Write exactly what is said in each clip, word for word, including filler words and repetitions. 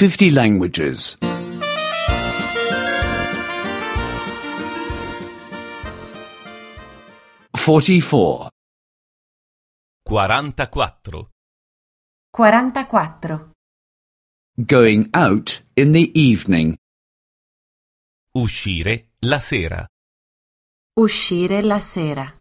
fifty languages. forty-four. quarantaquattro. quarantaquattro. Going out in the evening. Uscire la sera. Uscire la sera.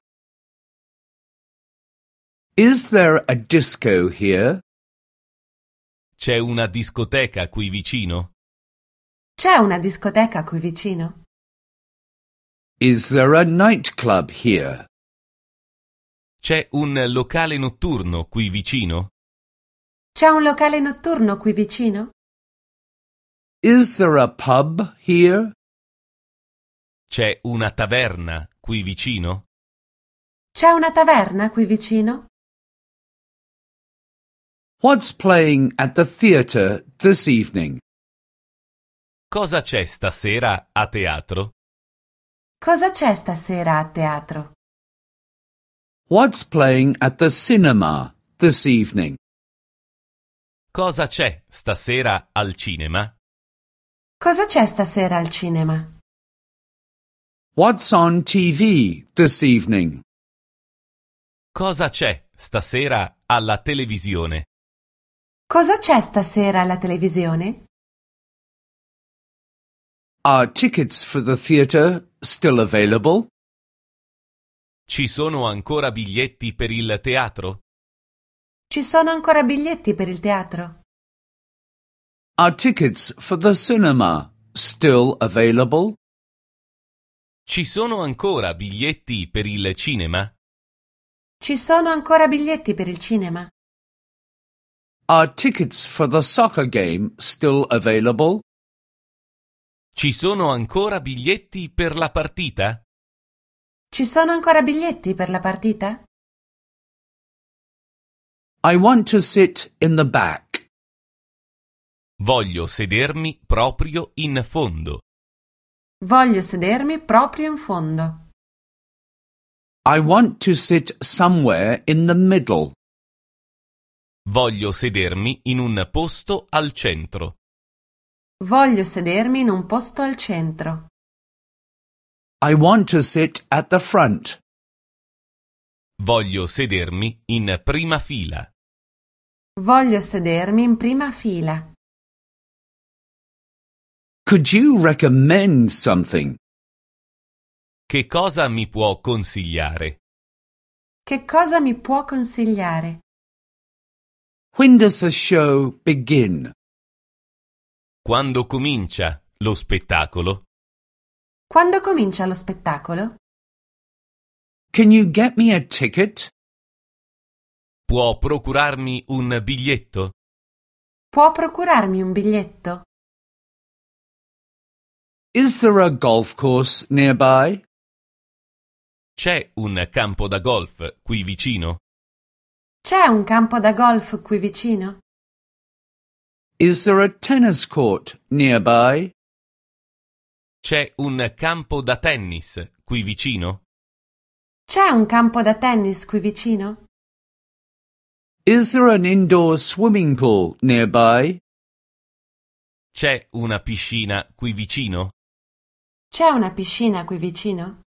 Is there a disco here? C'è una discoteca qui vicino? C'è una discoteca qui vicino? Is there a nightclub here? C'è un locale notturno qui vicino? C'è un locale notturno qui vicino? Is there a pub here? C'è una taverna qui vicino? C'è una taverna qui vicino? What's playing at the theatre this evening? Cosa c'è stasera a teatro? Cosa c'è stasera a teatro? What's playing at the cinema this evening? Cosa c'è stasera al cinema? Cosa c'è stasera al cinema? What's on T V this evening? Cosa c'è stasera alla televisione? Cosa c'è stasera alla televisione? Are tickets for the theatre still available? Ci sono ancora biglietti per il teatro? Ci sono ancora biglietti per il teatro? Are tickets for the cinema still available? Ci sono ancora biglietti per il cinema? Ci sono ancora biglietti per il cinema? Are tickets for the soccer game still available? Ci sono ancora biglietti per la partita? Ci sono ancora biglietti per la partita? I want to sit in the back. Voglio sedermi proprio in fondo. Voglio sedermi proprio in fondo. I want to sit somewhere in the middle. Voglio sedermi in un posto al centro. Voglio sedermi in un posto al centro. I want to sit at the front. Voglio sedermi in prima fila. Voglio sedermi in prima fila. Could you recommend something? Che cosa mi può consigliare? Che cosa mi può consigliare? When does the show begin? Quando comincia lo spettacolo? Quando comincia lo spettacolo? Can you get me a ticket? Può procurarmi un biglietto? Può procurarmi un biglietto? Is there a golf course nearby? C'è un campo da golf qui vicino? C'è un campo da golf qui vicino? Is there a tennis court nearby? C'è un campo da tennis qui vicino? C'è un campo da tennis qui vicino? Is there an indoor swimming pool nearby? C'è una piscina qui vicino? C'è una piscina qui vicino?